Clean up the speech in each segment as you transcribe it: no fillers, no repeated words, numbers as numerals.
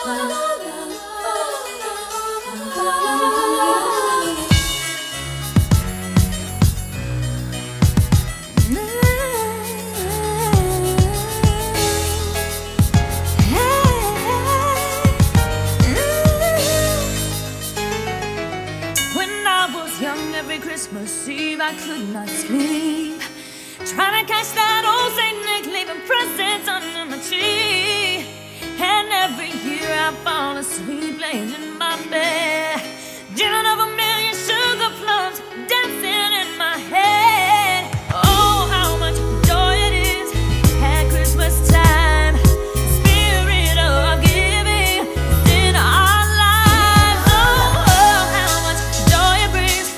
Every Christmas Eve I could not sleep, trying to catch that old Saint Nick leaving presents under my tree. And every year I fall asleep laying in my bed, dreaming of a million sugar plums dancing in my head. Oh, how much joy it is at Christmas time. Spirit of giving is in our lives. Oh, how much joy it brings.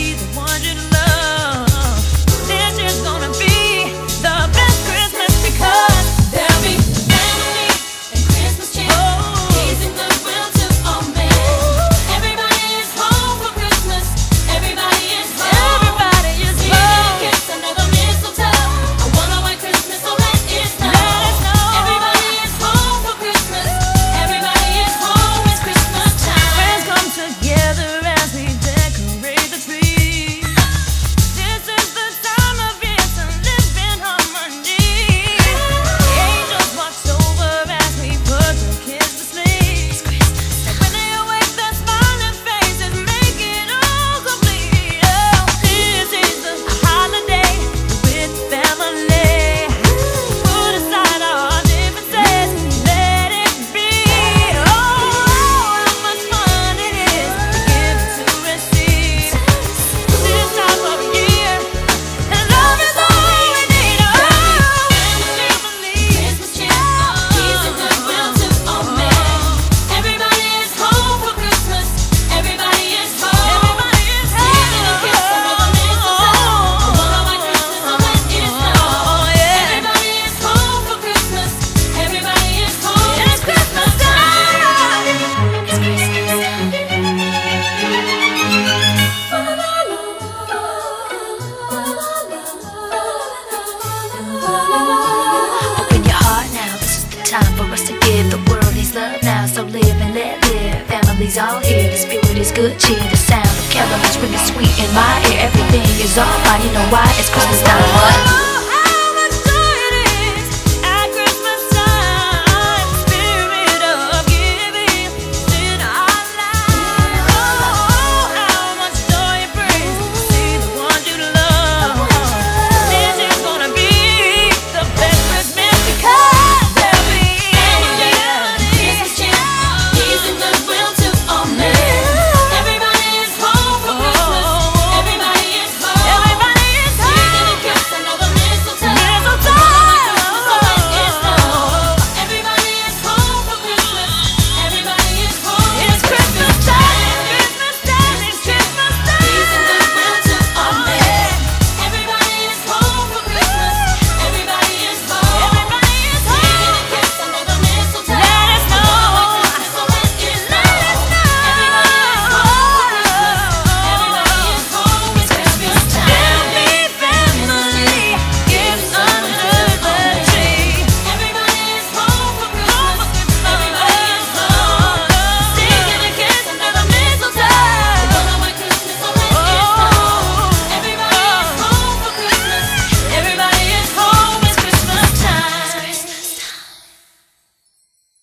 This is gonna be the best Christmas because there'll be family and Christmas cheer, peace and goodwill to all men. Everybody is home for Christmas. Everybody is home. Everybody is home. Kiss under the mistletoe. I wanna white Christmas, so let it snow. Everybody is home for Christmas. Everybody is home. It's Christmas time. Friends come together as we decorate the tree. This is the time of year to live in harmony. Angels watch over as we put the kids to sleep. And when they awake, their smiling faces make it all complete. Oh, this is a holiday with family. Put aside our differences, let it be. Oh, how much fun it is to give and to receive. This time of year, and love is all we need. Oh, family, Christmas cheer, peace and goodwill to all men. Everybody is home for Christmas. Everybody is home. Everybody is home. Kiss under the mistletoe. I wanna white Christmas, so let it snow. Everybody is home for Christmas. Everybody is home. It's Christmas time. It's Christmas time. Open your heart now, this is the time for us to give the world his love now. So live and let live, family's all here. The spirit is good cheer, the sound of carols ringing sweet in my ear. Everything is all fine, you know why? It's Christmas time, what?